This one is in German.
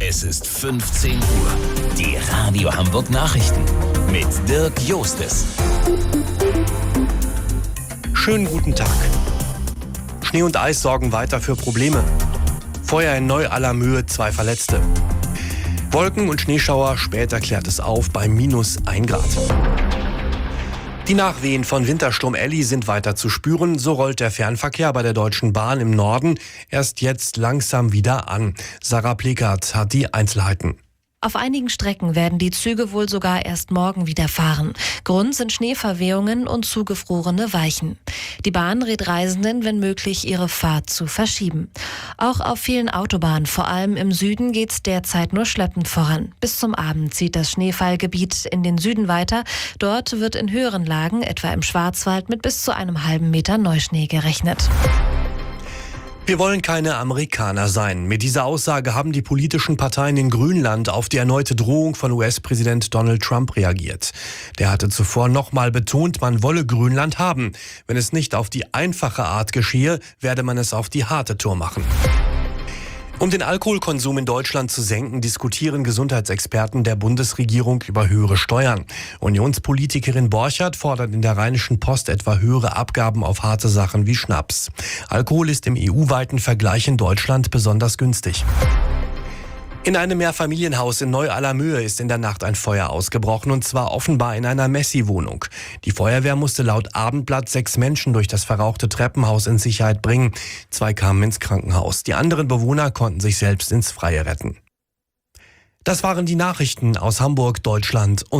Es ist 15 Uhr. Die Radio Hamburg Nachrichten mit Dirk Jostes. Schönen guten Tag. Schnee und Eis sorgen weiter für Probleme. Feuer in Neu-Allermöhe, 2 Verletzte. Wolken und Schneeschauer, später klärt es auf bei -1 Grad. Die Nachwehen von Wintersturm Elli sind weiter zu spüren. So rollt der Fernverkehr bei der Deutschen Bahn im Norden erst jetzt langsam wieder an. Sarah Plekert hat die Einzelheiten. Auf einigen Strecken werden die Züge wohl sogar erst morgen wieder fahren. Grund sind Schneeverwehungen und zugefrorene Weichen. Die Bahn rät Reisenden, wenn möglich, ihre Fahrt zu verschieben. Auch auf vielen Autobahnen, vor allem im Süden, geht's derzeit nur schleppend voran. Bis zum Abend zieht das Schneefallgebiet in den Süden weiter. Dort wird in höheren Lagen, etwa im Schwarzwald, mit bis zu einem halben Meter Neuschnee gerechnet. Wir wollen keine Amerikaner sein. Mit dieser Aussage haben die politischen Parteien in Grönland auf die erneute Drohung von US-Präsident Donald Trump reagiert. Der hatte zuvor nochmal betont, man wolle Grönland haben. Wenn es nicht auf die einfache Art geschehe, werde man es auf die harte Tour machen. Um den Alkoholkonsum in Deutschland zu senken, diskutieren Gesundheitsexperten der Bundesregierung über höhere Steuern. Unionspolitikerin Borchert fordert in der Rheinischen Post etwa höhere Abgaben auf harte Sachen wie Schnaps. Alkohol ist im EU-weiten Vergleich in Deutschland besonders günstig. In einem Mehrfamilienhaus in Neu-Allermöhe ist in der Nacht ein Feuer ausgebrochen, und zwar offenbar in einer Messi-Wohnung. Die Feuerwehr musste laut Abendblatt 6 Menschen durch das verrauchte Treppenhaus in Sicherheit bringen. 2 kamen ins Krankenhaus. Die anderen Bewohner konnten sich selbst ins Freie retten. Das waren die Nachrichten aus Hamburg, Deutschland und